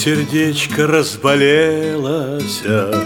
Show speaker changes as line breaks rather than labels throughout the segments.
сердечко разболелось,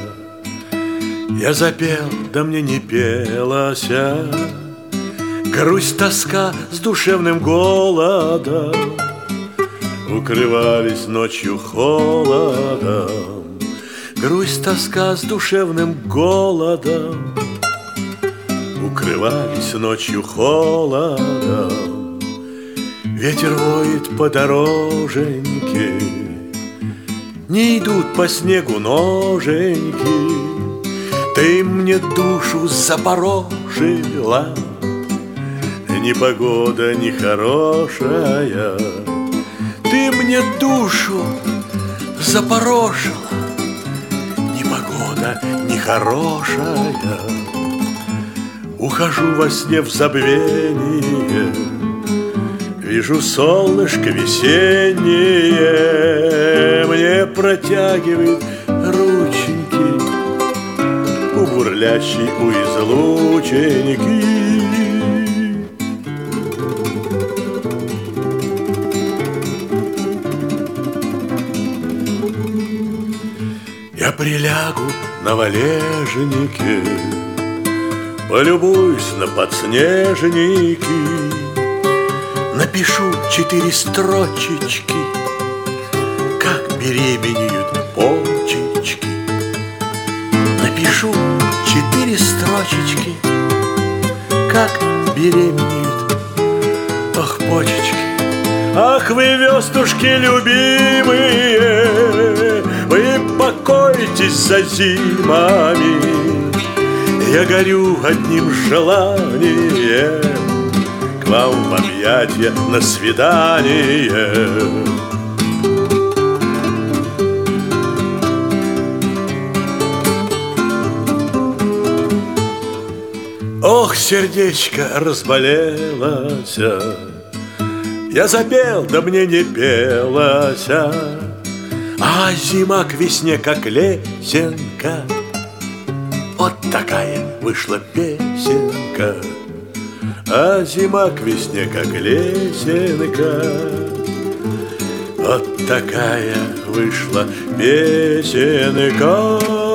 я запел, да мне не пелось. Грусть, тоска с душевным голодом укрывались ночью холодом. Грусть, тоска с душевным голодом укрывались ночью холодом. Ветер воет по дороженьке, не идут по снегу ноженьки. Ты мне душу запорожила, непогода нехорошая. Ты мне душу запорожила, непогода нехорошая. Ухожу во сне в забвение, вижу солнышко весеннее, мне протягивает рученьки у бурлящей у излученьки. Я прилягу на валежнике, полюбуюсь на подснежники, напишу 4 строчечки, как беременеют почечки. Напишу 4 строчечки, как беременеют, ах, почечки. Ах, вы, вестушки любимые, вы покойтесь за зимами. Я горю одним желанием к вам в объятия на свидание. Ох, сердечко разболелось, я запел, да мне не пелось. А зима к весне, как лесенка, вот такая вышла песенка. А зима к весне, как лесенка, вот такая вышла песенка.